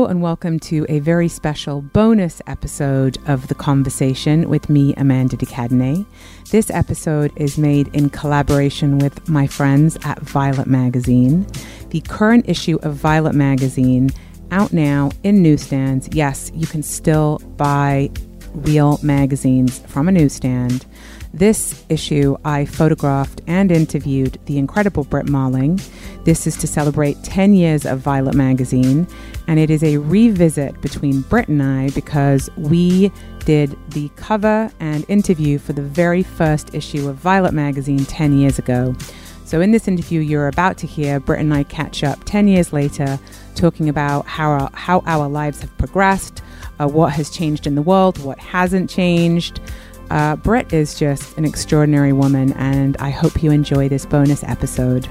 Hello and welcome to a very special bonus episode of The Conversation with me, Amanda de Cadenet. This episode is made in collaboration with my friends at Violet Magazine. The current issue of Violet Magazine, out now in newsstands. Yes, you can still buy real magazines from a newsstand. This issue, I photographed and interviewed the incredible Brit Marling. This is to celebrate 10 years of Violet Magazine, and it is a revisit between Brit and I because we did the cover and interview for the very first issue of Violet Magazine 10 years ago. So in this interview, you're about to hear Brit and I catch up 10 years later, talking about how our lives have progressed, what has changed in the world, what hasn't changed. Brit is just an extraordinary woman, and I hope you enjoy this bonus episode.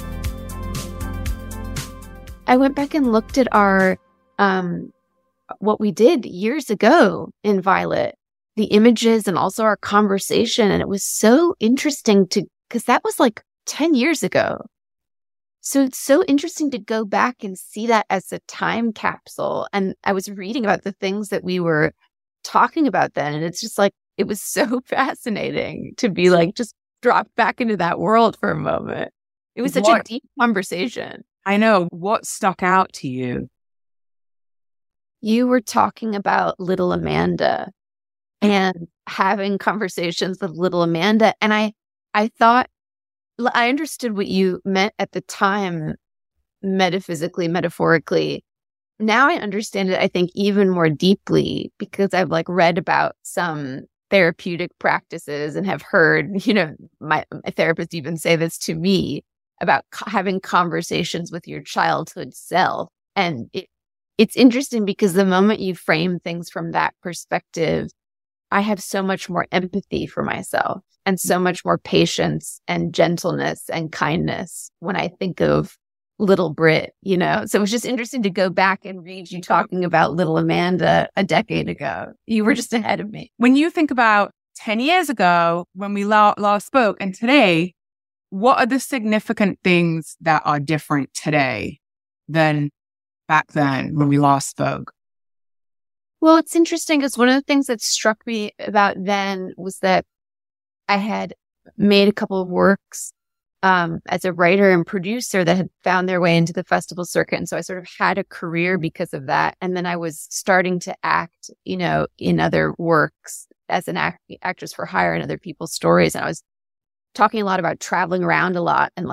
I went back and looked at our what we did years ago in Violet, the images and also our conversation, and it was so interesting because that was like 10 years ago. So it's so interesting to go back and see that as a time capsule. And I was reading about the things that we were talking about then, and it's just like, it was so fascinating to be like, just drop back into that world for a moment. It was such a deep conversation. I know. What stuck out to you? You were talking about little Amanda and having conversations with little Amanda. And I thought, I understood what you meant at the time, metaphysically, metaphorically. Now I understand it, I think, even more deeply because I've read about some therapeutic practices and have heard, my therapist even say this to me about having conversations with your childhood self. And it's interesting because the moment you frame things from that perspective, I have so much more empathy for myself and so much more patience and gentleness and kindness when I think of little Brit, So it was just interesting to go back and read you talking about little Amanda a decade ago. You were just ahead of me. When you think about 10 years ago, when we last spoke, and today, what are the significant things that are different today than back then when we last spoke? Well, it's interesting because one of the things that struck me about then was that I had made a couple of works as a writer and producer that had found their way into the festival circuit. And so I sort of had a career because of that. And then I was starting to act, in other works as an actress for hire in other people's stories. And I was talking a lot about traveling around a lot and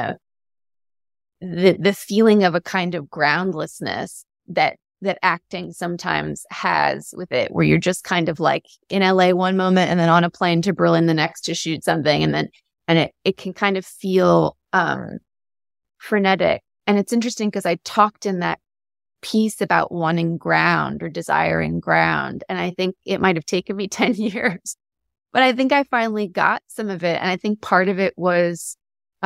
the feeling of a kind of groundlessness that acting sometimes has with it, where you're just kind of like in LA one moment and then on a plane to Berlin the next to shoot something. And it can kind of feel frenetic. And it's interesting because I talked in that piece about wanting ground or desiring ground. And I think it might have taken me 10 years, but I think I finally got some of it. And I think part of it was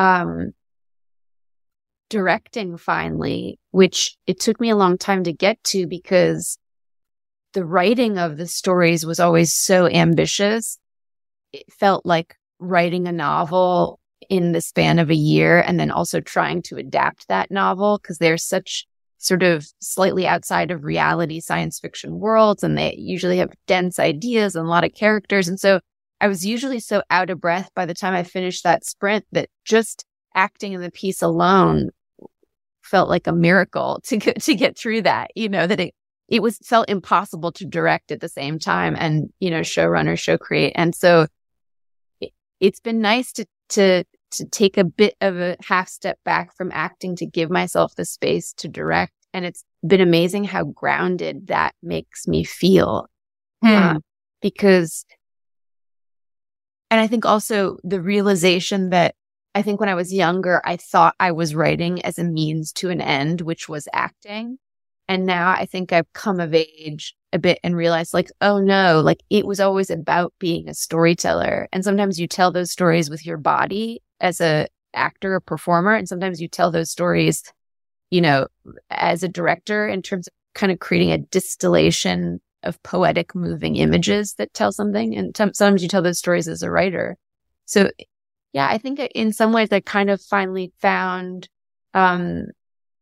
directing finally, which it took me a long time to get to because the writing of the stories was always so ambitious. It felt like writing a novel in the span of a year and then also trying to adapt that novel because they're such sort of slightly outside of reality science fiction worlds, and they usually have dense ideas and a lot of characters. And so I was usually so out of breath by the time I finished that sprint that just acting in the piece alone felt like a miracle to get through that, that it felt impossible to direct at the same time and, showrunner, show create. And so it's been nice to take a bit of a half step back from acting to give myself the space to direct. And it's been amazing how grounded that makes me feel. Because, and I think also the realization that I think when I was younger, I thought I was writing as a means to an end, which was acting. And now I think I've come of age a bit and realized oh no, it was always about being a storyteller. And sometimes you tell those stories with your body as a actor or performer. And sometimes you tell those stories, as a director in terms of kind of creating a distillation of poetic moving images that tell something. And sometimes you tell those stories as a writer. So yeah, I think in some ways I kind of finally found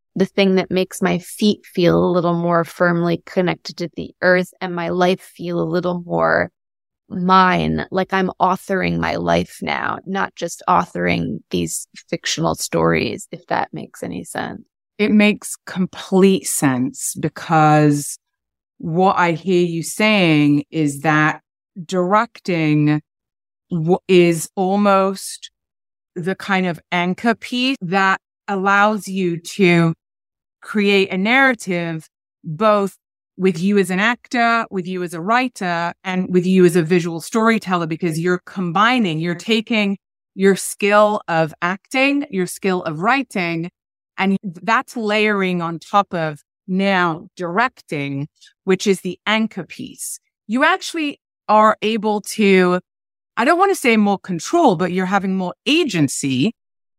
the thing that makes my feet feel a little more firmly connected to the earth and my life feel a little more mine, like I'm authoring my life now, not just authoring these fictional stories, if that makes any sense. It makes complete sense, because what I hear you saying is that directing is almost the kind of anchor piece that allows you to create a narrative, both with you as an actor, with you as a writer, and with you as a visual storyteller, because you're taking your skill of acting, your skill of writing, and that's layering on top of now directing, which is the anchor piece. You actually are able to, I don't want to say more control, but you're having more agency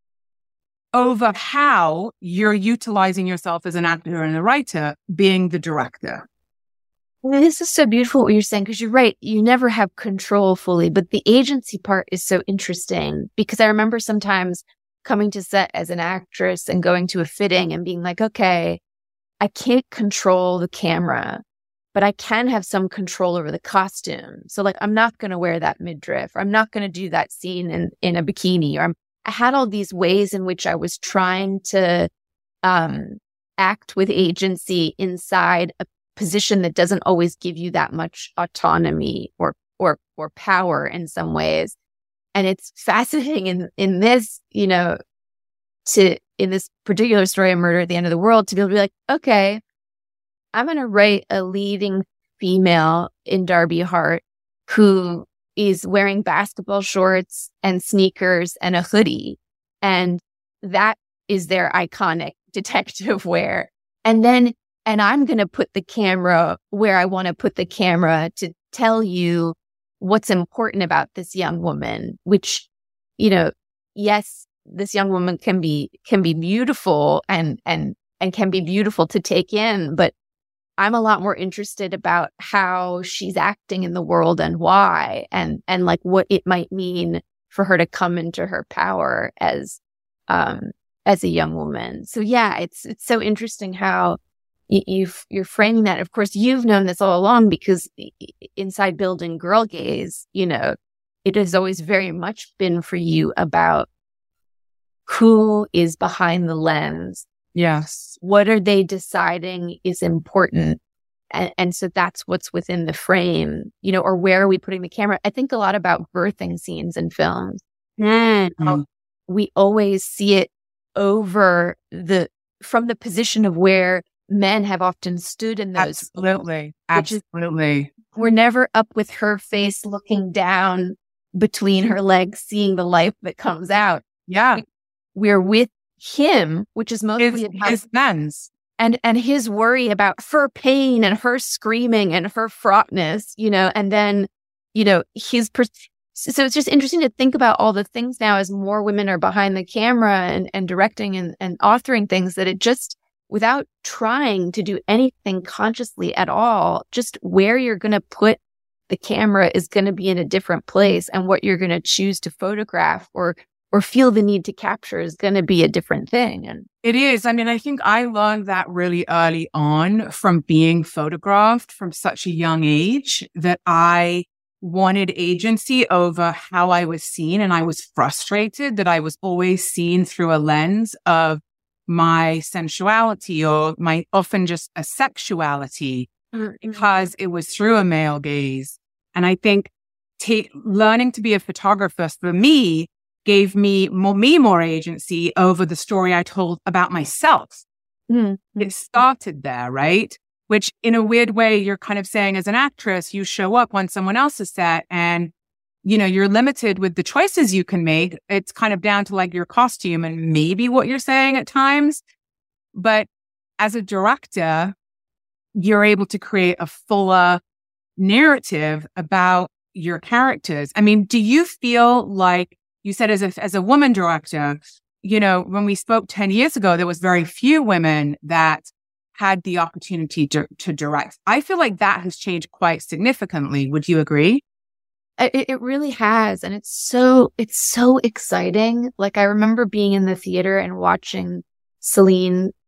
over how you're utilizing yourself as an actor and a writer, being the director. This is so beautiful what you're saying, because you're right. You never have control fully, but the agency part is so interesting, because I remember sometimes coming to set as an actress and going to a fitting and being like, okay, I can't control the camera, but I can have some control over the costume. So like, I'm not going to wear that midriff. I'm not going to do that scene in a bikini. Or I had all these ways in which I was trying to act with agency inside a position that doesn't always give you that much autonomy or power in some ways. And it's fascinating in this, in this particular story of Murder at the End of the World, to be able to be like, okay, I'm going to write a leading female in Darby Hart who is wearing basketball shorts and sneakers and a hoodie. And that is their iconic detective wear. And I'm going to put the camera where I want to put the camera to tell you what's important about this young woman, which, yes, this young woman can be beautiful and can be beautiful to take in, but I'm a lot more interested about how she's acting in the world and why, and like what it might mean for her to come into her power as a young woman. So yeah, it's so interesting how you're framing that. Of course, you've known this all along, because inside building Girl Gaze, it has always very much been for you about who is behind the lens. Yes. What are they deciding is important? And so that's what's within the frame, or where are we putting the camera? I think a lot about birthing scenes in films. Mm-hmm. We always see it from the position of where men have often stood in those. Absolutely. We're never up with her face looking down between her legs, seeing the life that comes out. Yeah. We're with him, which is mostly his lens. And his worry about her pain and her screaming and her fraughtness, and then, so it's just interesting to think about all the things now as more women are behind the camera and directing and authoring things, that it just, without trying to do anything consciously at all, just where you're going to put the camera is going to be in a different place, and what you're going to choose to photograph or feel the need to capture is going to be a different thing. And it is. I mean, I think I learned that really early on from being photographed from such a young age, that I wanted agency over how I was seen. And I was frustrated that I was always seen through a lens of my sensuality, or my often just a sexuality, because it was through a male gaze. And I think learning to be a photographer for me gave me more agency over the story I told about myself. Mm-hmm. It started there, right? Which in a weird way, you're kind of saying as an actress, you show up on someone else's set and, you're limited with the choices you can make. It's kind of down to like your costume and maybe what you're saying at times. But as a director, you're able to create a fuller narrative about your characters. I mean, do you feel like, you said as a woman director, when we spoke 10 years ago, there was very few women that had the opportunity to direct. I feel like that has changed quite significantly. Would you agree? It really has. And it's so exciting. Like, I remember being in the theater and watching Celine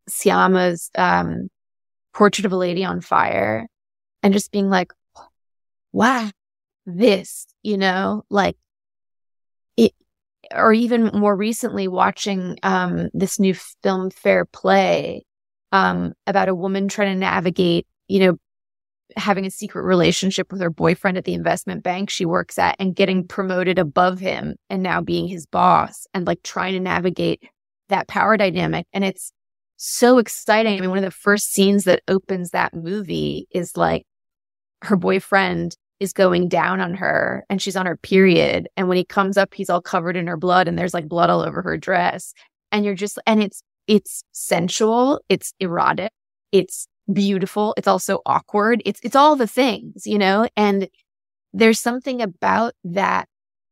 Siama's Portrait of a Lady on Fire and just being like, wow, this, like it, or even more recently watching this new film Fair Play about a woman trying to navigate, having a secret relationship with her boyfriend at the investment bank she works at and getting promoted above him and now being his boss and like trying to navigate that power dynamic. And it's so exciting. I mean, one of the first scenes that opens that movie is like her boyfriend is going down on her and she's on her period. And when he comes up, he's all covered in her blood and there's like blood all over her dress. And it's sensual, it's erotic, it's beautiful, it's also awkward. It's all the things, and there's something about that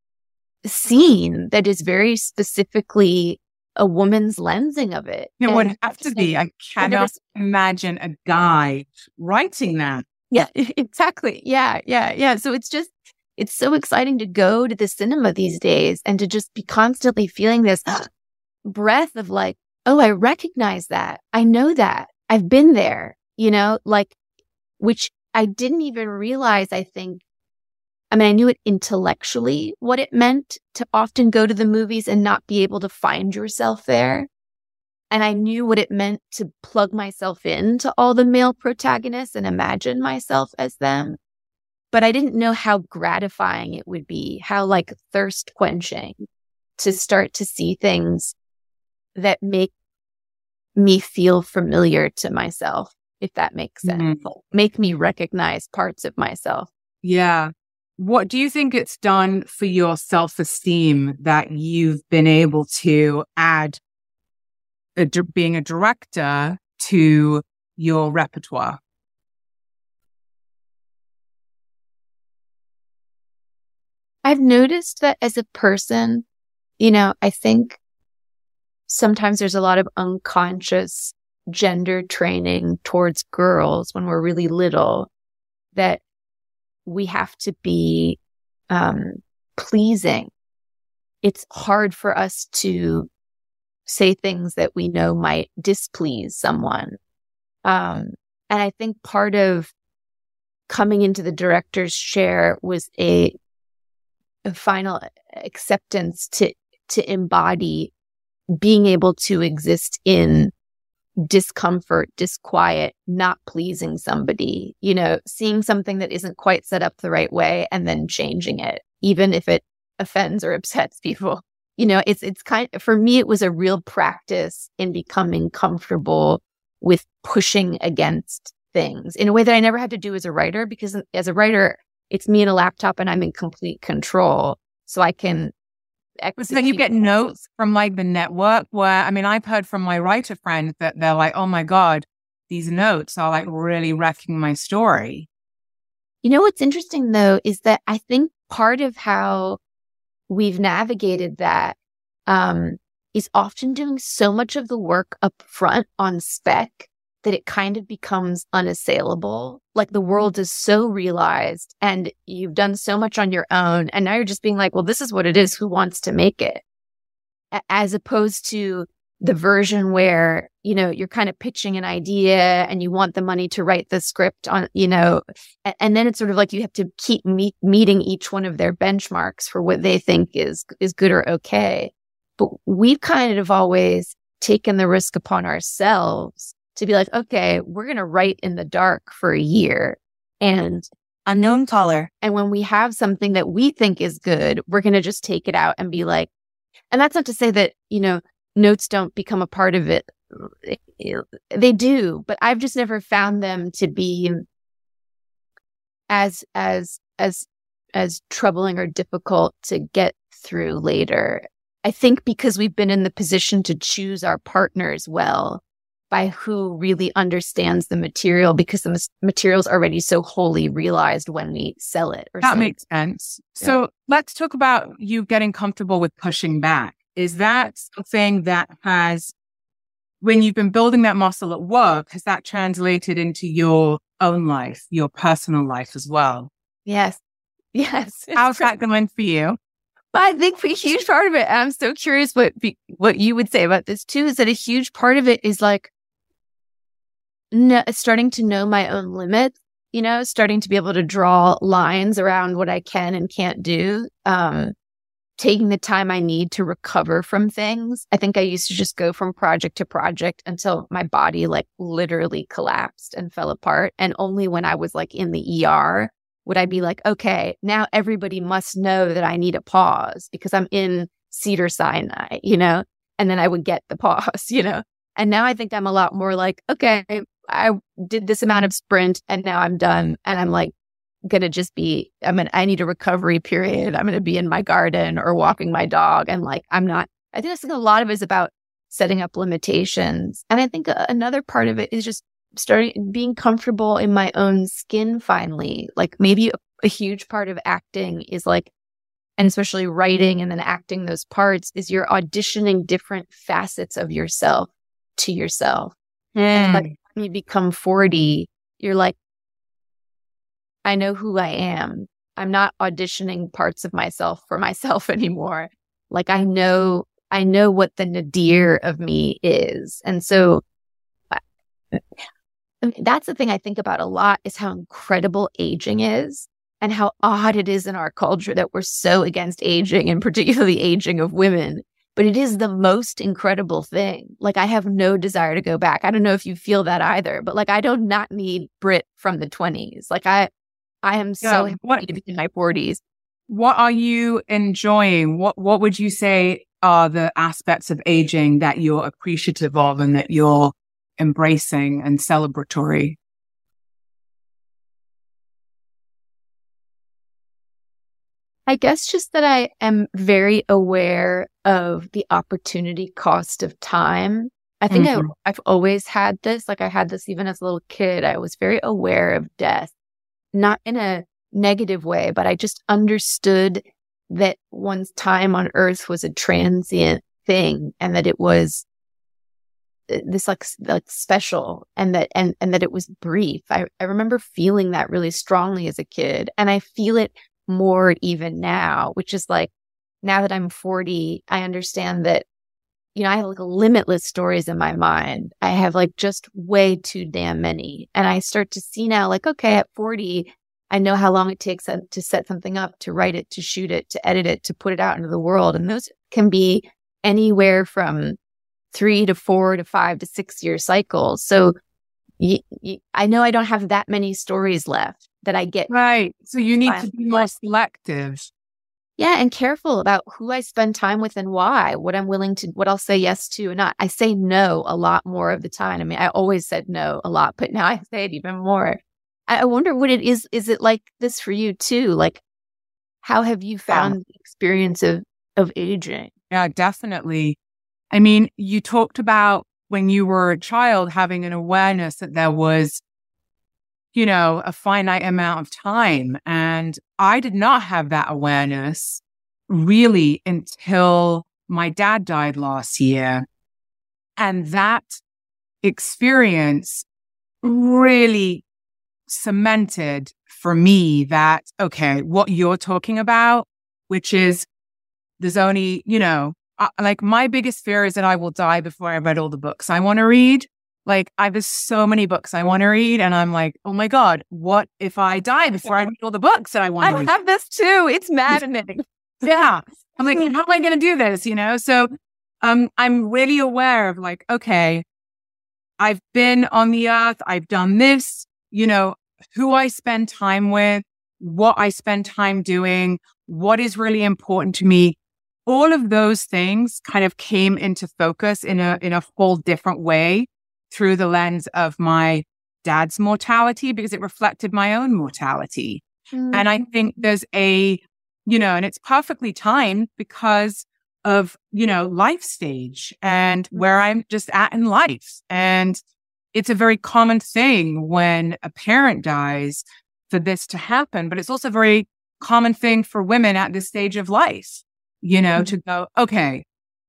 scene that is very specifically a woman's lensing of it. It would have to be. I cannot imagine a guy writing that. Yeah, exactly. Yeah. So it's so exciting to go to the cinema these days and to just be constantly feeling this breath of like, oh, I recognize that. I know that. I've been there, like, which I didn't even realize, I think. I mean, I knew it intellectually, what it meant to often go to the movies and not be able to find yourself there. And I knew what it meant to plug myself into all the male protagonists and imagine myself as them. But I didn't know how gratifying it would be, how like thirst quenching to start to see things that make me feel familiar to myself, if that makes sense. Mm-hmm. Make me recognize parts of myself. Yeah. What do you think it's done for your self-esteem that you've been able to add being a director to your repertoire? I've noticed that as a person, I think sometimes there's a lot of unconscious gender training towards girls when we're really little that we have to be pleasing. It's hard for us to say things that we know might displease someone. And I think part of coming into the director's chair was a final acceptance to embody being able to exist in discomfort, disquiet, not pleasing somebody, seeing something that isn't quite set up the right way and then changing it, even if it offends or upsets people. It's kind of, for me, it was a real practice in becoming comfortable with pushing against things in a way that I never had to do as a writer, because as a writer, it's me and a laptop and I'm in complete control. So I can So then you get notes from like the network where, I mean, I've heard from my writer friends that they're like, oh my God, these notes are like really wrecking my story. What's interesting though, is that I think part of how we've navigated that is often doing so much of the work up front on spec that it kind of becomes unassailable. Like the world is so realized and you've done so much on your own. And now you're just being like, well, this is what it is. Who wants to make it? As opposed to the version where, you're kind of pitching an idea and you want the money to write the script on, and then it's sort of like you have to keep meeting each one of their benchmarks for what they think is good or okay. But we've kind of always taken the risk upon ourselves to be like, okay, we're going to write in the dark for a year and unknown caller. And when we have something that we think is good, we're going to just take it out and be like, and that's not to say that, notes don't become a part of it. They do, but I've just never found them to be as troubling or difficult to get through later. I think because we've been in the position to choose our partners well by who really understands the material, because the material's already so wholly realized when we sell it. That makes sense. Yeah. So let's talk about you getting comfortable with pushing back. Is that something that has, when you've been building that muscle at work, has that translated into your own life, your personal life as well? Yes. How's that going for you? I think a huge part of it, and I'm so curious what you would say about this too, is that a huge part of it is like starting to know my own limits, starting to be able to draw lines around what I can and can't do. Taking the time I need to recover from things. I think I used to just go from project to project until my body like literally collapsed and fell apart. And only when I was like in the ER would I be like, okay, now everybody must know that I need a pause because I'm in Cedars-Sinai, and then I would get the pause, And now I think I'm a lot more like, okay, I did this amount of sprint and now I'm done. And I'm like, going to just be, I need a recovery period. I'm going to be in my garden or walking my dog. And like, I think a lot of it is about setting up limitations. And I think another part of it is just being comfortable in my own skin finally. Like maybe a huge part of acting is like, and especially writing and then acting those parts is you're auditioning different facets of yourself to yourself. And like when you become 40, you're like, I know who I am. I'm not auditioning parts of myself for myself anymore. Like I know what the nadir of me is. And so that's the thing I think about a lot is how incredible aging is and how odd it is in our culture that we're so against aging and particularly aging of women. But it is the most incredible thing. Like I have no desire to go back. I don't know if you feel that either, but like I do not need Brit from the 20s. Like I am so happy to be in my 40s. What are you enjoying? What would you say are the aspects of aging that you're appreciative of and that you're embracing and celebratory? I guess just that I am very aware of the opportunity cost of time. I think I've always had this. Like I had this even as a little kid. I was very aware of death. Not in a negative way, but I just understood that one's time on earth was a transient thing and that it was this like special and that it was brief. I remember feeling that really strongly as a kid. And I feel it more even now, which is like now that I'm 40, I understand that, I have like limitless stories in my mind. I have like just way too damn many. And I start to see now like, okay, at 40, I know how long it takes to set something up, to write it, to shoot it, to edit it, to put it out into the world. And those can be anywhere from 3 to 4 to 5 to 6 year cycles. So I know I don't have that many stories left that I get. Right. So you need to be more selective. Yeah. And careful about who I spend time with and why, what I'll say yes to and not. I say no a lot more of the time. I mean, I always said no a lot, but now I say it even more. I wonder what it is. Is it like this for you too? Like, how have you found the experience of aging? Yeah, definitely. I mean, you talked about when you were a child having an awareness that there was, a finite amount of time. And I did not have that awareness really until my dad died last year. And that experience really cemented for me that, okay, what you're talking about, which is there's only, like my biggest fear is that I will die before I read all the books I want to read. Like there's so many books I want to read and I'm like, oh my God, what if I die before I read all the books that I want to read? I have this too. It's maddening. Yeah. I'm like, how am I going to do this? So I'm really aware of like, okay, I've been on the earth. I've done this, who I spend time with, what I spend time doing, what is really important to me. All of those things kind of came into focus in a whole different way through the lens of my dad's mortality because it reflected my own mortality. Mm-hmm. And I think there's and it's perfectly timed because of, life stage and where I'm just at in life. And it's a very common thing when a parent dies for this to happen, but it's also a very common thing for women at this stage of life, to go, okay,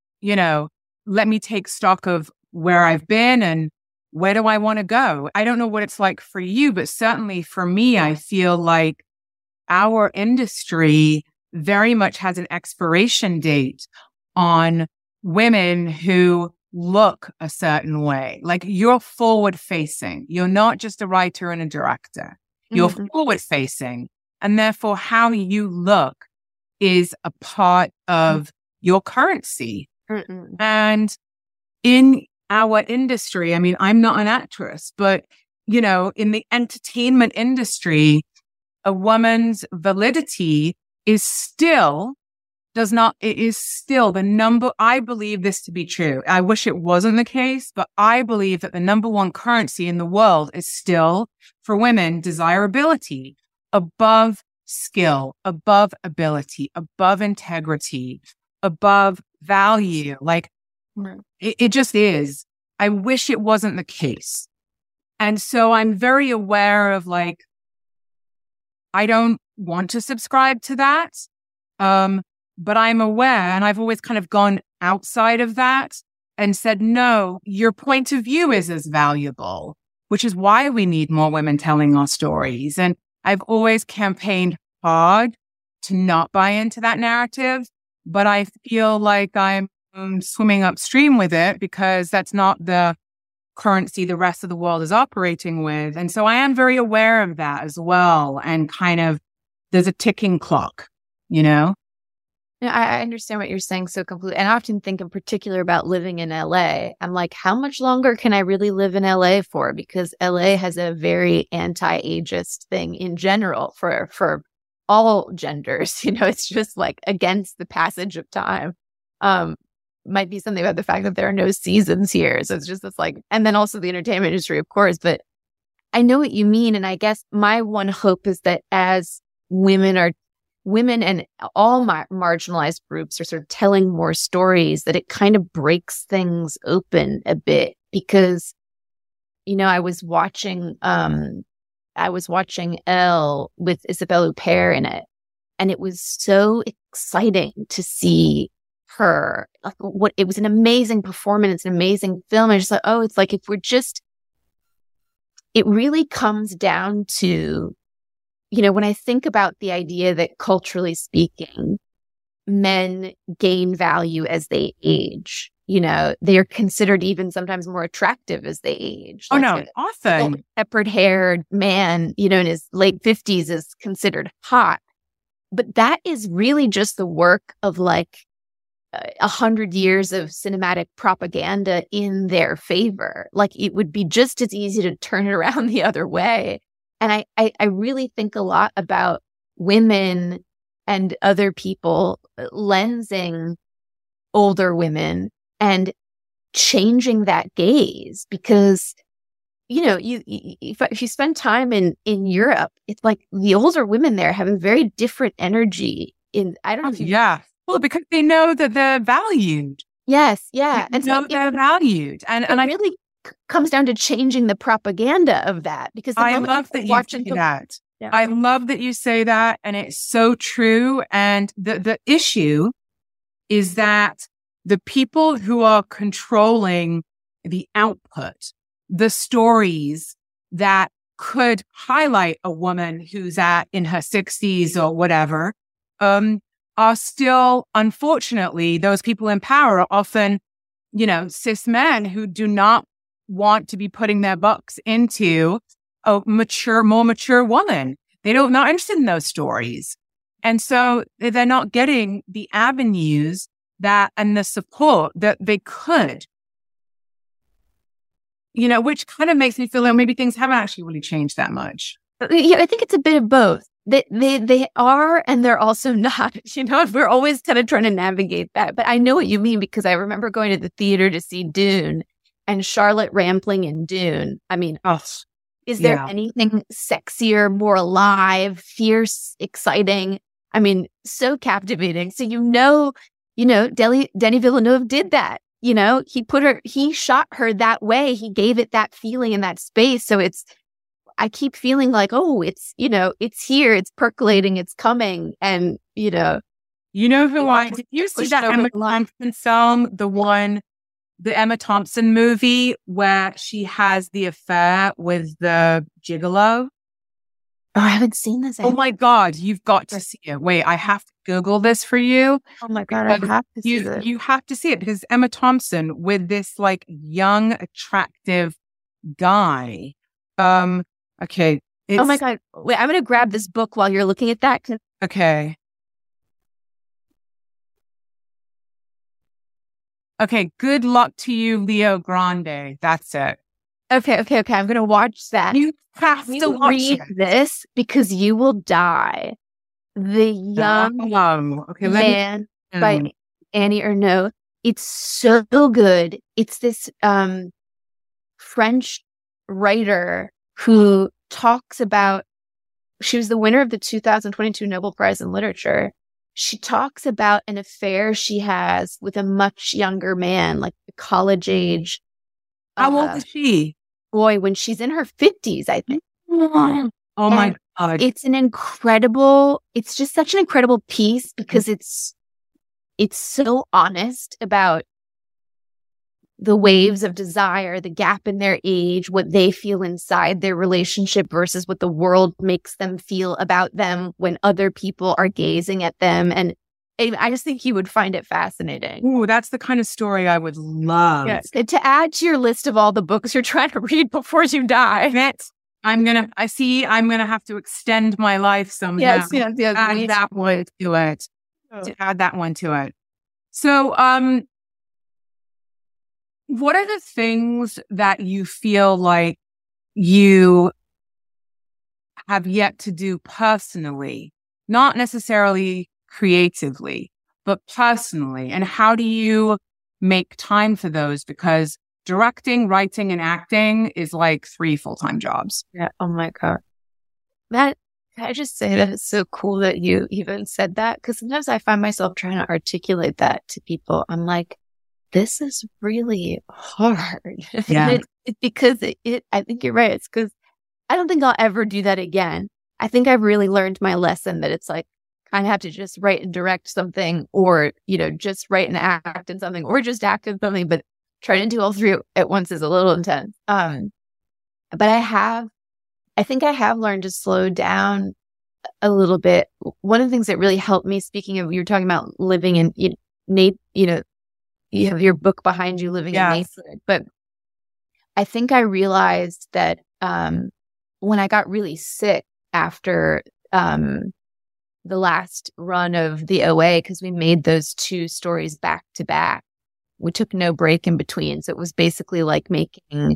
let me take stock of where I've been and where do I want to go? I don't know what it's like for you, but certainly for me, I feel like our industry very much has an expiration date on women who look a certain way. Like you're forward facing. You're not just a writer and a director. You're forward facing. And therefore how you look is a part of your currency. And in our industry, I mean, I'm not an actress, but you know, in the entertainment industry, a woman's validity is still the number. I believe this to be true. I wish it wasn't the case, but I believe that the number one currency in the world is still for women, desirability above skill, above ability, above integrity, above value. Like it just is. I wish it wasn't the case. And so I'm very aware of like, I don't want to subscribe to that. But I'm aware, and I've always kind of gone outside of that and said, no, your point of view is as valuable, which is why we need more women telling our stories. And I've always campaigned hard to not buy into that narrative, but I feel like I'm swimming upstream with it because that's not the currency the rest of the world is operating with. And so I am very aware of that as well. And kind of, there's a ticking clock, you know? I understand what you're saying so completely. And I often think in particular about living in LA. I'm like, how much longer can I really live in LA for? Because LA has a very anti-ageist thing in general for all genders. You know, it's just like against the passage of time. Might be something about the fact that there are no seasons here. So it's just this like, and then also the entertainment industry, of course. But I know what you mean. And I guess my one hope is that as women and all marginalized groups are sort of telling more stories, that it kind of breaks things open a bit. Because, you know, I was watching Elle with Isabelle Huppert in it, and it was so exciting to see her. Like, it was an amazing performance, an amazing film. I just thought, oh, it's like if we're just, it really comes down to, you know, when I think about the idea that culturally speaking, men gain value as they age, you know, they are considered even sometimes more attractive as they age. Oh, like no, often. Peppered haired man, you know, in his late 50s is considered hot. But that is really just the work of like 100 years of cinematic propaganda in their favor. Like it would be just as easy to turn it around the other way. And I really think a lot about women and other people lensing older women and changing that gaze, because, you know, if you spend time in Europe, it's like the older women there have a very different energy. I don't know if you... Yeah. Well, because they know that they're valued. Yes. Yeah. And so they're valued. And I really comes down to changing the propaganda of that, because I love that you say that. Yeah. I love that you say that, and it's so true. And the issue is that the people who are controlling the output, the stories that could highlight a woman who's in her 60s or whatever, are still, unfortunately, those people in power are often, you know, cis men who do not want to be putting their bucks into a more mature woman. Not interested in those stories. And so they're not getting the avenues and the support that they could, you know, which kind of makes me feel like maybe things haven't actually really changed that much. Yeah, I think it's a bit of both. They are, and they're also not, you know, we're always kind of trying to navigate that. But I know what you mean, because I remember going to the theater to see Dune, and Charlotte Rampling in Dune. I mean, is there anything sexier, more alive, fierce, exciting? I mean, so captivating. So, you know, Denis Villeneuve did that. You know, he shot her that way. He gave it that feeling in that space. So I keep feeling like, oh, it's, you know, it's here, it's percolating, it's coming. And, you know who did you see that Emma Thompson film, the Emma Thompson movie where she has the affair with the gigolo? Oh, I haven't seen this. Oh my God, you've got to see it. Wait, I have to Google this for you. Oh my God, I have to see this. You have to see it because Emma Thompson with this like young, attractive guy. Okay. Oh my God. Wait, I'm going to grab this book while you're looking at that. Okay. Okay. Good luck to you, Leo Grande. That's it. Okay. I'm going to watch that. You have to read this because you will die. The Young Man by Annie Ernaux. It's so good. It's this French writer who talks about, she was the winner of the 2022 Nobel Prize in Literature. She talks about an affair she has with a much younger man, like a college age. How old is she? Boy, when she's in her 50s, I think. Oh my God. It's just such an incredible piece because it's so honest about the waves of desire, the gap in their age, what they feel inside their relationship versus what the world makes them feel about them when other people are gazing at them. And I just think you would find it fascinating. Ooh, that's the kind of story I would love. Yes. And to add to your list of all the books you're trying to read before you die. I'm going to have to extend my life somehow. Yes. Add that one to it. To add that one to it. So, what are the things that you feel like you have yet to do personally, not necessarily creatively, but personally? And how do you make time for those? Because directing, writing, and acting is like 3 full-time jobs. Yeah. Oh my God. Can I just say that it's so cool that you even said that? Because sometimes I find myself trying to articulate that to people. I'm like, this is really hard. Yeah. Because I think you're right. It's because I don't think I'll ever do that again. I think I've really learned my lesson that it's like, kind of have to just write and direct something or, just write and act in something or just act in something. But trying to do all 3 at once is a little intense. But I think I have learned to slow down a little bit. One of the things that really helped me, speaking of, you were talking about living in, you have your book behind you, Living in Nature. But I think I realized that when I got really sick after the last run of the OA, because we made those 2 stories back to back, we took no break in between. So it was basically like making,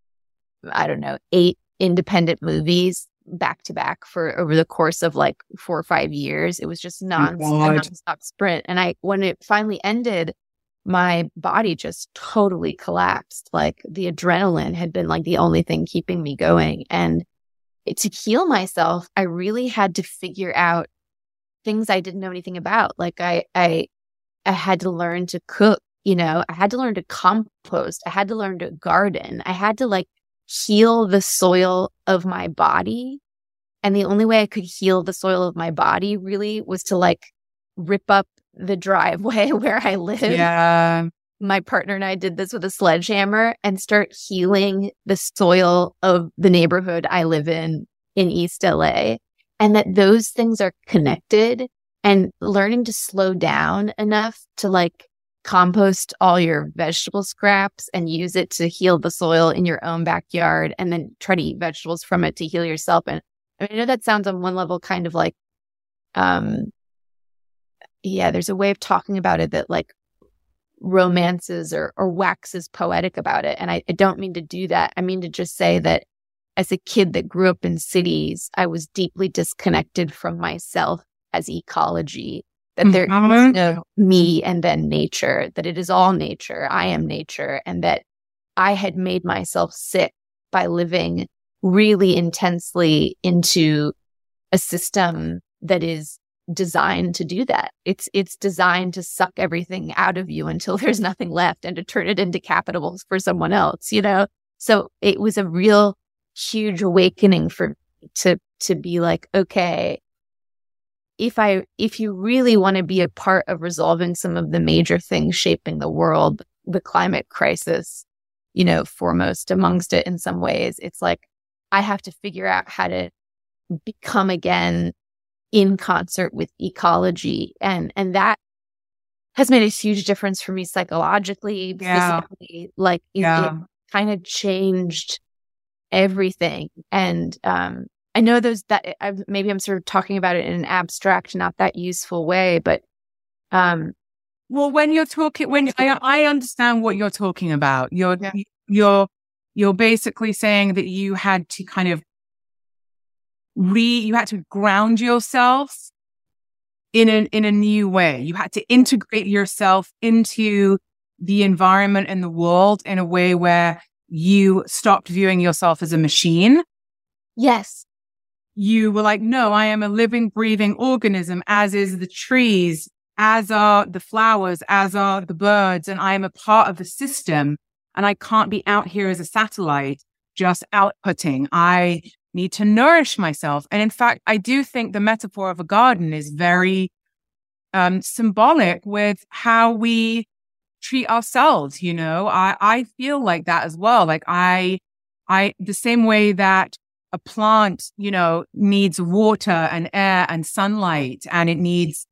8 independent movies back to back for over the course of like 4 or 5 years. It was just nonstop sprint. And when it finally ended, my body just totally collapsed. Like the adrenaline had been like the only thing keeping me going. And to heal myself, I really had to figure out things I didn't know anything about. Like I had to learn to cook, I had to learn to compost. I had to learn to garden. I had to like heal the soil of my body. And the only way I could heal the soil of my body really was to like rip up the driveway where I live. Yeah. My partner and I did this with a sledgehammer and start healing the soil of the neighborhood I live in East LA. And that those things are connected, and learning to slow down enough to like compost all your vegetable scraps and use it to heal the soil in your own backyard, and then try to eat vegetables from it to heal yourself. And I know that sounds on one level kind of like, there's a way of talking about it that like romances or waxes poetic about it. And I don't mean to do that. I mean to just say that as a kid that grew up in cities, I was deeply disconnected from myself as ecology, that there is no me and then nature, that it is all nature. I am nature. And that I had made myself sick by living really intensely into a system that is designed to do that. It's designed to suck everything out of you until there's nothing left and to turn it into capital for someone else, So it was a real huge awakening for to be like, okay, if you really want to be a part of resolving some of the major things shaping the world, the climate crisis, foremost amongst it in some ways, it's like I have to figure out how to become again in concert with ecology. And that has made a huge difference for me psychologically, physically. Like it kind of changed everything. And I know maybe I'm sort of talking about it in an abstract, not that useful way, but well, when you're talking, I understand what you're talking about. You're basically saying that you had to kind of you had to ground yourself in a new way. You had to integrate yourself into the environment and the world in a way where you stopped viewing yourself as a machine. Yes. You were like, no, I am a living, breathing organism, as is the trees, as are the flowers, as are the birds, and I am a part of the system. And I can't be out here as a satellite, just outputting. I need to nourish myself. And in fact, I do think the metaphor of a garden is very symbolic with how we treat ourselves. You know, I feel like that as well. Like the same way that a plant, you know, needs water and air and sunlight, and it needs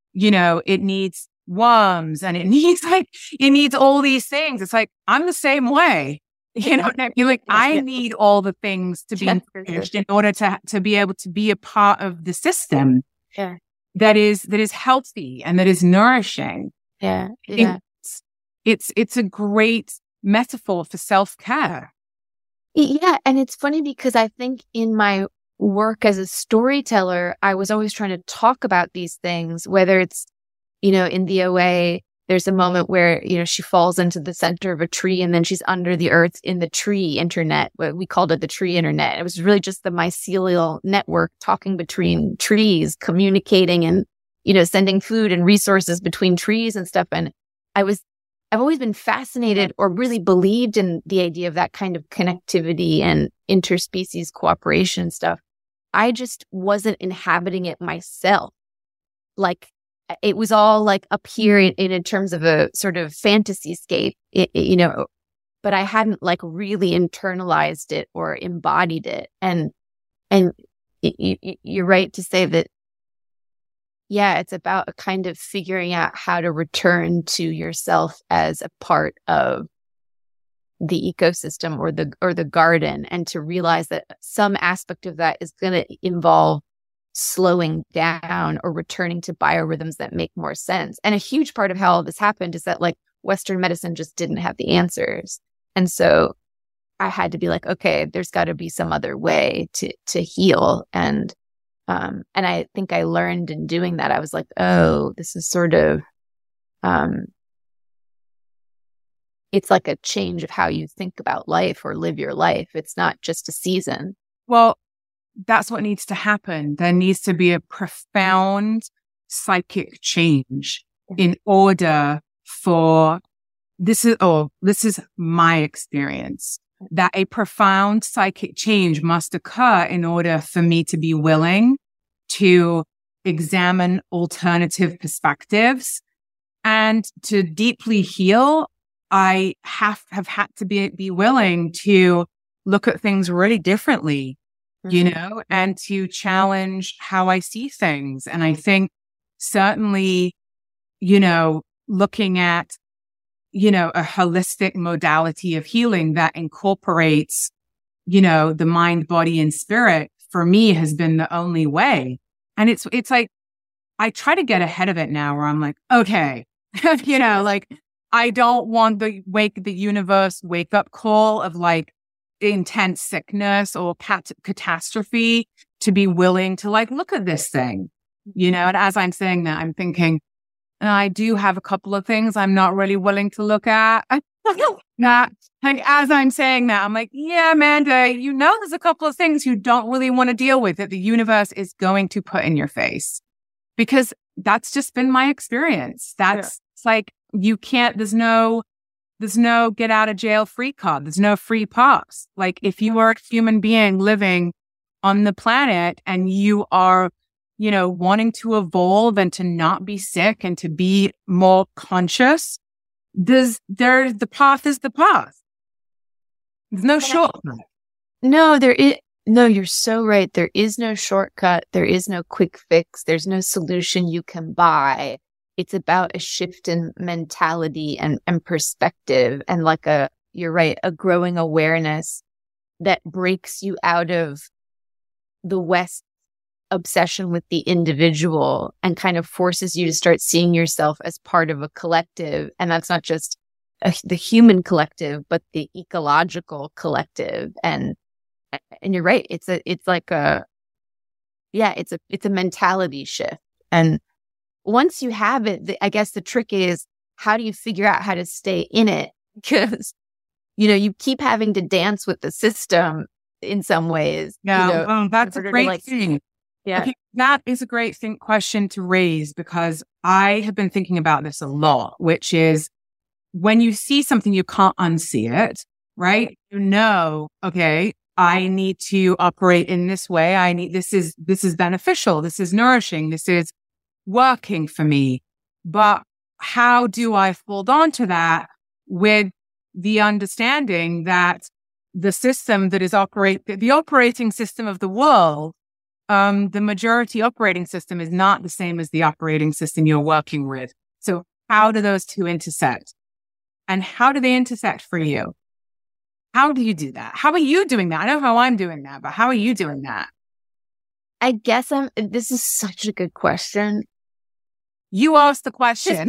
worms, and it needs all these things. It's like, I'm the same way. You know what I mean? Like, I need all the things to be nourished in order to be able to be a part of the system that is healthy and that is nourishing. Yeah. It's a great metaphor for self-care. Yeah. And it's funny because I think in my work as a storyteller, I was always trying to talk about these things, whether it's, you know, in the OA, there's a moment where, you know, she falls into the center of a tree and then she's under the earth in the tree internet. We called it the tree internet. It was really just the mycelial network talking between trees, communicating and, you know, sending food and resources between trees and stuff. And I've always been fascinated or really believed in the idea of that kind of connectivity and interspecies cooperation stuff. I just wasn't inhabiting it myself. Like, it was all like up here in terms of a sort of fantasy scape, you know, but I hadn't like really internalized it or embodied it. And you're right to say that, yeah, it's about a kind of figuring out how to return to yourself as a part of the ecosystem or the garden, and to realize that some aspect of that is going to involve slowing down or returning to biorhythms that make more sense. And a huge part of how all this happened is that like Western medicine just didn't have the answers. And so I had to be like, okay, there's got to be some other way to heal. And I think I learned in doing that, I was like, oh, this is sort of, it's like a change of how you think about life or live your life. It's not just a season. Well, that's what needs to happen. There needs to be a profound psychic change in order for this is my experience, that a profound psychic change must occur in order for me to be willing to examine alternative perspectives and to deeply heal. I have had to be willing to look at things really differently, you know, and to challenge how I see things. And I think certainly, you know, looking at, you know, a holistic modality of healing that incorporates, you know, the mind, body, and spirit for me has been the only way. And it's like, I try to get ahead of it now where I'm like, okay, you know, like, I don't want the universe wake up call of like intense sickness or catastrophe to be willing to like, look at this thing, you know? And as I'm saying that, I'm thinking, and I do have a couple of things I'm not really willing to look at. Like, as I'm saying that, I'm like, yeah, Amanda, you know, there's a couple of things you don't really want to deal with that the universe is going to put in your face, because that's just been my experience. It's like, you can't, there's no get out of jail free card. There's no free pass. Like, if you are a human being living on the planet and you are, you know, wanting to evolve and to not be sick and to be more conscious, the path is the path. There's no shortcut. No, there is. No, you're so right. There is no shortcut. There is no quick fix. There's no solution you can buy. It's about a shift in mentality and perspective, and like you're right, a growing awareness that breaks you out of the West obsession with the individual and kind of forces you to start seeing yourself as part of a collective. And that's not just the human collective, but the ecological collective. And you're right. It's a mentality shift. And once you have it, I guess the trick is, how do you figure out how to stay in it? Because, you keep having to dance with the system in some ways. Yeah, that's a great thing. Yeah. Okay, that is a great question to raise, because I have been thinking about this a lot, which is when you see something, you can't unsee it, right? Okay, I need to operate in this way. This is beneficial. This is nourishing. This is working for me. But how do I hold on to that with the understanding that the system that is the operating system of the world, the majority operating system is not the same as the operating system you're working with. So how do those two intersect? And how do they intersect for you? How do you do that? How are you doing that? I know how I'm doing that, but how are you doing that? I guess this is such a good question. You asked the question.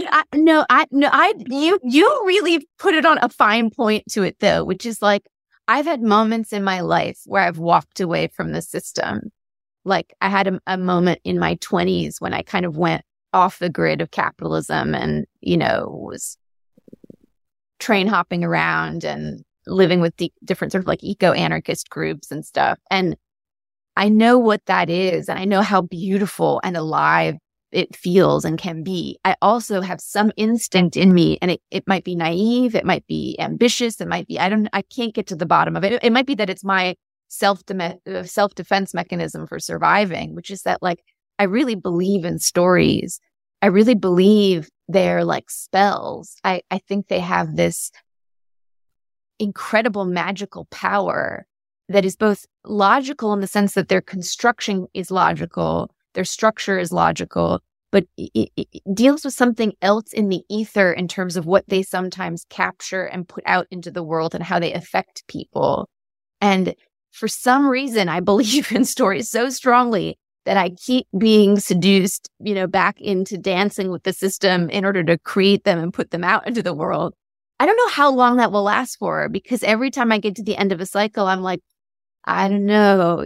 You really put it on a fine point to it though, which is like, I've had moments in my life where I've walked away from the system. Like I had a moment in my 20s when I kind of went off the grid of capitalism and, was train hopping around and living with different sort of like eco-anarchist groups and stuff. And I know what that is. And I know how beautiful and alive it feels and can be. I also have some instinct in me, and it might be naive, it might be ambitious, it might be, I can't get to the bottom of it. It might be that it's my self-defense mechanism for surviving, which is that like, I really believe in stories. I really believe they're like spells. I think they have this incredible magical power that is both logical in the sense that their construction is logical, their structure is logical, but it deals with something else in the ether in terms of what they sometimes capture and put out into the world and how they affect people. And for some reason, I believe in stories so strongly that I keep being seduced, back into dancing with the system in order to create them and put them out into the world. I don't know how long that will last for, because every time I get to the end of a cycle, I'm like, I don't know,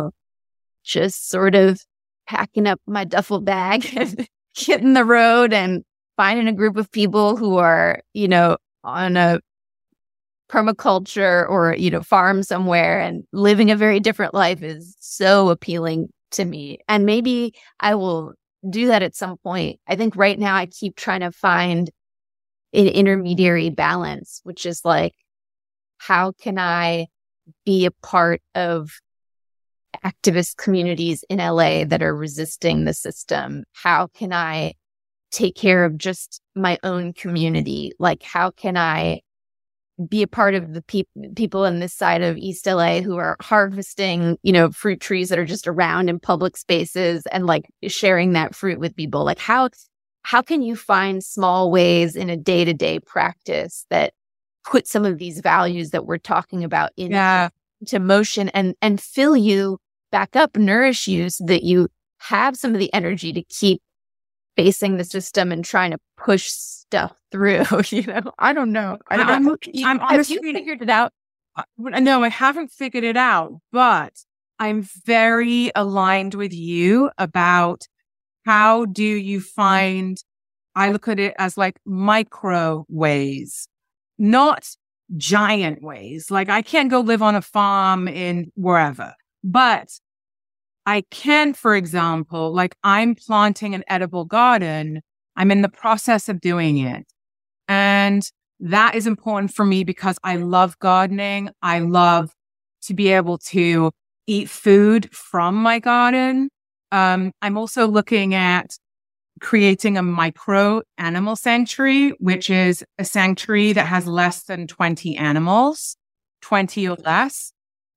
just sort of packing up my duffel bag and hitting the road and finding a group of people who are, on a permaculture or, farm somewhere and living a very different life is so appealing to me. And maybe I will do that at some point. I think right now I keep trying to find an intermediary balance, which is like, how can I be a part of activist communities in LA that are resisting the system? How can I take care of just my own community? Like, how can I be a part of the people in this side of East LA who are harvesting, fruit trees that are just around in public spaces and like sharing that fruit with people? Like how can you find small ways in a day-to-day practice that put some of these values that we're talking about into motion and fill you back up, nourish you so that you have some of the energy to keep facing the system and trying to push stuff through? I don't know. I'm honestly, have you figured it out? No, I haven't figured it out, but I'm very aligned with you about how do you find, I look at it as like micro ways, not giant ways. Like I can't go live on a farm in wherever, but I can, for example, like I'm planting an edible garden. I'm in the process of doing it. And that is important for me because I love gardening. I love to be able to eat food from my garden. I'm also looking at creating a micro animal sanctuary, which is a sanctuary that has less than 20 animals, 20 or less.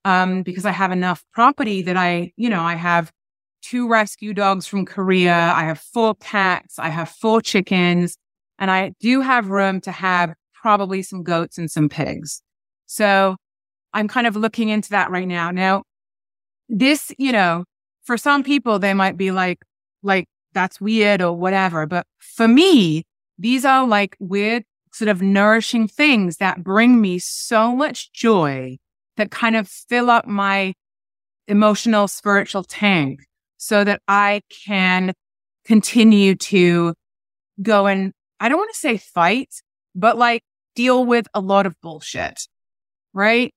because I have enough property that I have 2 rescue dogs from Korea. I have 4 cats. I have 4 chickens, and I do have room to have probably some goats and some pigs. So I'm kind of looking into that right now. Now, this, for some people, they might be like, that's weird or whatever. But for me, these are like weird sort of nourishing things that bring me so much joy, that kind of fill up my emotional, spiritual tank so that I can continue to go and, I don't want to say fight, but like deal with a lot of bullshit. Right?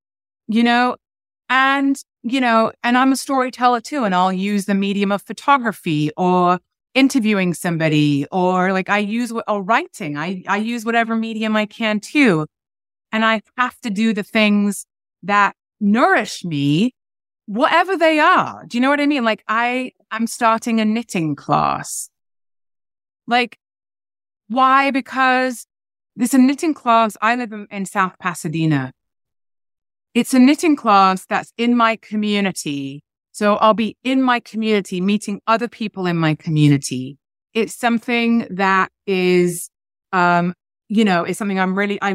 And I'm a storyteller too, and I'll use the medium of photography or interviewing somebody, or like or writing. I use whatever medium I can too. And I have to do the things that nourish me, whatever they are. Do you know what I mean? Like I'm starting a knitting class. Like, why? Because there's a knitting class. I live in South Pasadena. It's a knitting class that's in my community. So I'll be in my community, meeting other people in my community. It's something that is, is something I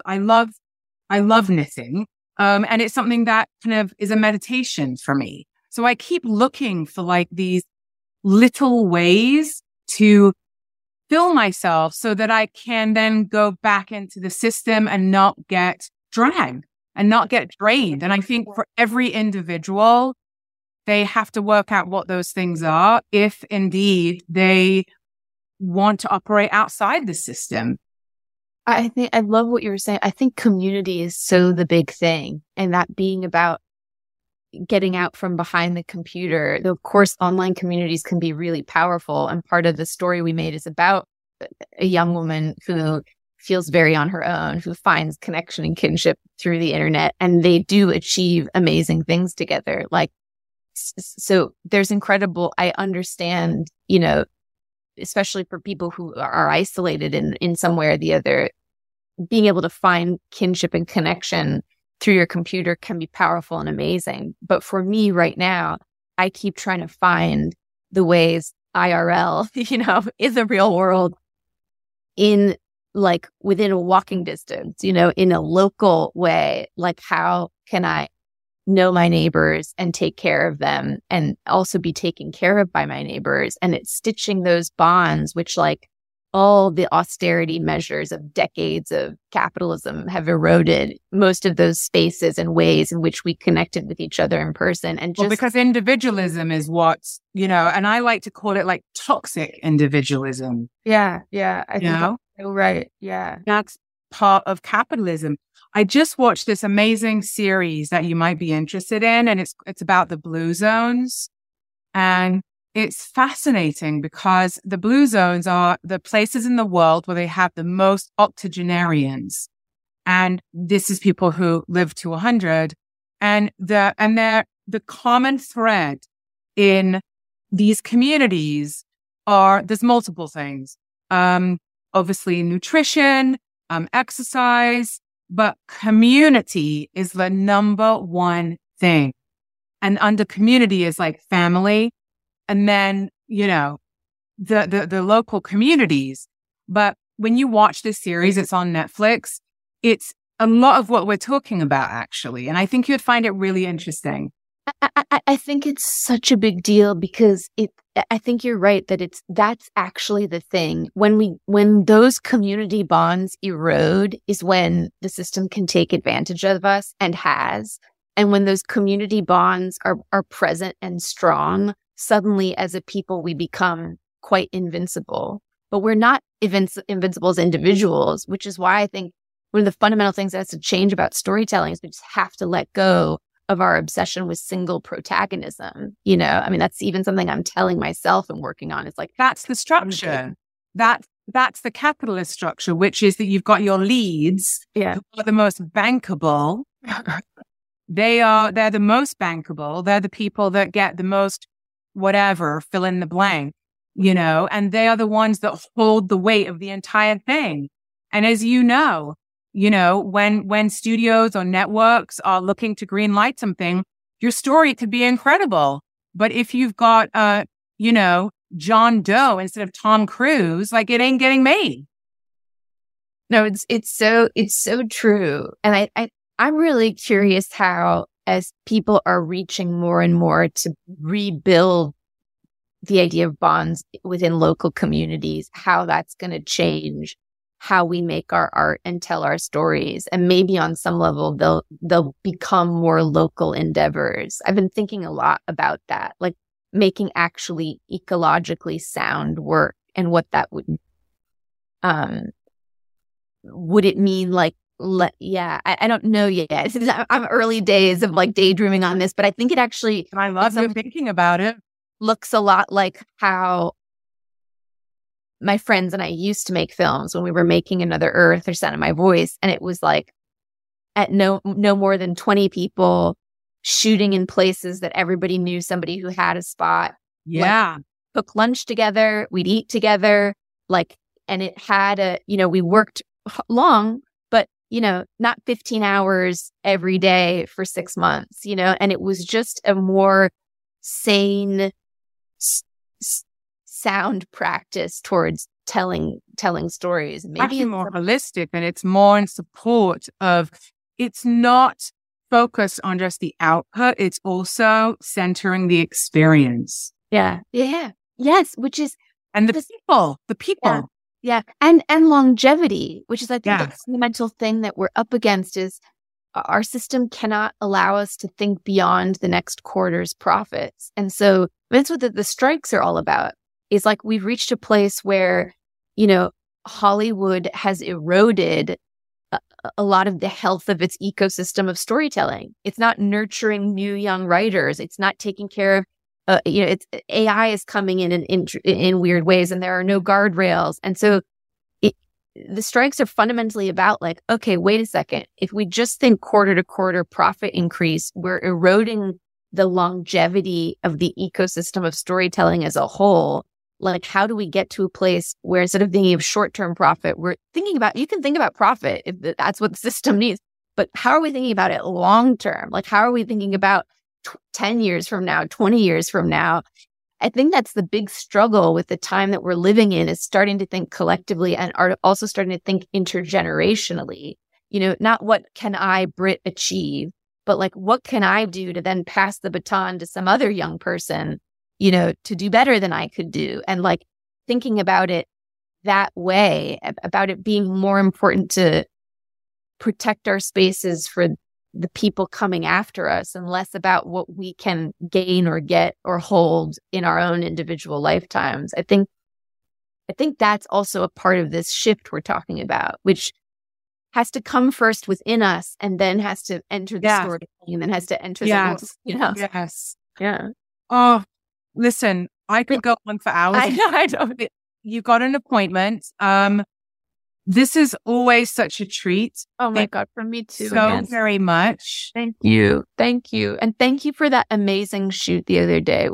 love knitting. And it's something that kind of is a meditation for me. So I keep looking for like these little ways to fill myself so that I can then go back into the system and not get dragged and not get drained. And I think for every individual, they have to work out what those things are if indeed they want to operate outside the system. I think I love what you were saying. I think community is so the big thing, and that being about getting out from behind the computer. Of course, online communities can be really powerful. And part of the story we made is about a young woman who feels very on her own, who finds connection and kinship through the internet, and they do achieve amazing things together. Like, so there's incredible, I understand, especially for people who are isolated in some way or the other, being able to find kinship and connection through your computer can be powerful and amazing. But for me right now, I keep trying to find the ways IRL, in the real world, in like within a walking distance, in a local way. Like, how can I know my neighbors and take care of them and also be taken care of by my neighbors? And it's stitching those bonds, which like all the austerity measures of decades of capitalism have eroded most of those spaces and ways in which we connected with each other in person. And because individualism is what's, and I like to call it like toxic individualism. Yeah. I think that's so right. Yeah. That's part of capitalism. I just watched this amazing series that you might be interested in, and it's about the blue zones. And it's fascinating because the blue zones are the places in the world where they have the most octogenarians. And this is people who live to 100. And the common thread in these communities there's multiple things. Obviously nutrition, exercise, but community is the number one thing. And under community is like family, and then, the local communities. But when you watch this series, it's on Netflix. It's a lot of what we're talking about, actually. And I think you'd find it really interesting. I think it's such a big deal because I think you're right that that's actually the thing. When those community bonds erode is when the system can take advantage of us and has. And when those community bonds are present and strong, suddenly as a people, we become quite invincible. But we're not invincible as individuals, which is why I think one of the fundamental things that has to change about storytelling is we just have to let go of our obsession with single protagonism. That's even something I'm telling myself and working on. It's like, that's the structure. That's the capitalist structure, which is that you've got your leads who are the most bankable. They're the most bankable. They're the people that get the most whatever, fill in the blank, and they are the ones that hold the weight of the entire thing. And as you know, when studios or networks are looking to green light something, your story could be incredible. But if you've got, John Doe instead of Tom Cruise, like, it ain't getting made. No, it's so true. And I'm really curious how, as people are reaching more and more to rebuild the idea of bonds within local communities, how that's going to change how we make our art and tell our stories. And maybe on some level, they'll become more local endeavors. I've been thinking a lot about that, like making actually ecologically sound work and what that would it mean? Like, I don't know yet. I'm early days of like daydreaming on this, but I think it actually, I love you thinking about it. Looks a lot like how my friends and I used to make films when we were making Another Earth or Sound of My Voice. And it was like at no more than 20 people shooting in places that everybody knew somebody who had a spot. Yeah. Like, cook lunch together. We'd eat together. Like, and it had we worked long, but, not 15 hours every day for 6 months, and it was just a more sane sound practice towards telling stories. Maybe actually more holistic, and it's more in support of, it's not focused on just the output, it's also centering the experience. Yeah. Yes, which is, and the people. Yeah. And longevity, which is, I think, the fundamental thing that we're up against is our system cannot allow us to think beyond the next quarter's profits. And so that's what the strikes are all about, is like we've reached a place where, Hollywood has eroded a lot of the health of its ecosystem of storytelling. It's not nurturing new young writers. It's not taking care of, it's AI is coming in weird ways, and there are no guardrails. And so the strikes are fundamentally about like, okay, wait a second. If we just think quarter to quarter profit increase, we're eroding the longevity of the ecosystem of storytelling as a whole. Like, how do we get to a place where instead of thinking of short-term profit, we're thinking about, you can think about profit if that's what the system needs, but how are we thinking about it long-term? Like, how are we thinking about 10 years from now, 20 years from now? I think that's the big struggle with the time that we're living in, is starting to think collectively and are also starting to think intergenerationally. Not what can I, Brit, achieve, but like, what can I do to then pass the baton to some other young person, to do better than I could do? And like thinking about it that way, about it being more important to protect our spaces for the people coming after us and less about what we can gain or get or hold in our own individual lifetimes. I think that's also a part of this shift we're talking about, which has to come first within us and then has to enter the story and then has to enter the world, Yes. Yeah. Oh, listen, I could go on for hours. I know. You got an appointment. This is always such a treat. Oh my God, for me too. So very much. Thank you. And thank you for that amazing shoot the other day.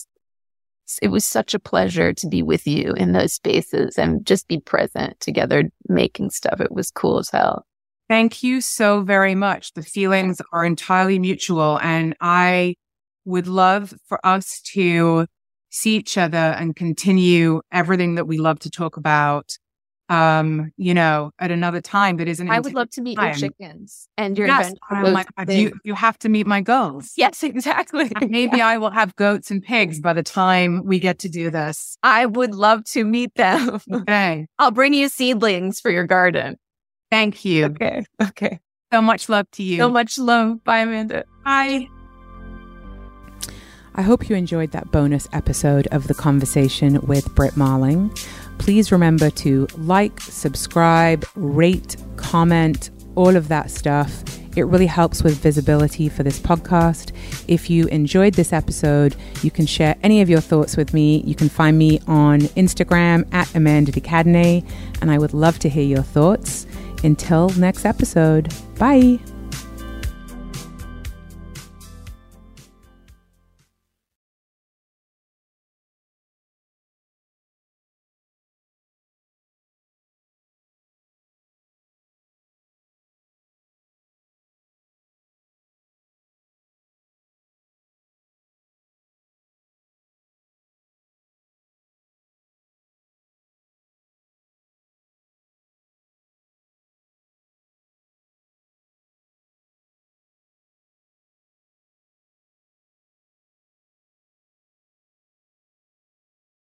It was such a pleasure to be with you in those spaces and just be present together making stuff. It was cool as hell. Thank you so very much. The feelings are entirely mutual, and I would love for us to see each other and continue everything that we love to talk about. At another time that isn't. I would love to meet your chickens and your adventure. Oh my God, you have to meet my goats. Yes, exactly. Maybe I will have goats and pigs by the time we get to do this. I would love to meet them. Okay. I'll bring you seedlings for your garden. Thank you. Okay. So much love to you. So much love. Bye, Amanda. Bye. I hope you enjoyed that bonus episode of The Conversation with Brit Marling. Please remember to like, subscribe, rate, comment, all of that stuff. It really helps with visibility for this podcast. If you enjoyed this episode, you can share any of your thoughts with me. You can find me on Instagram at Amanda de Cadenet, and I would love to hear your thoughts. Until next episode, bye.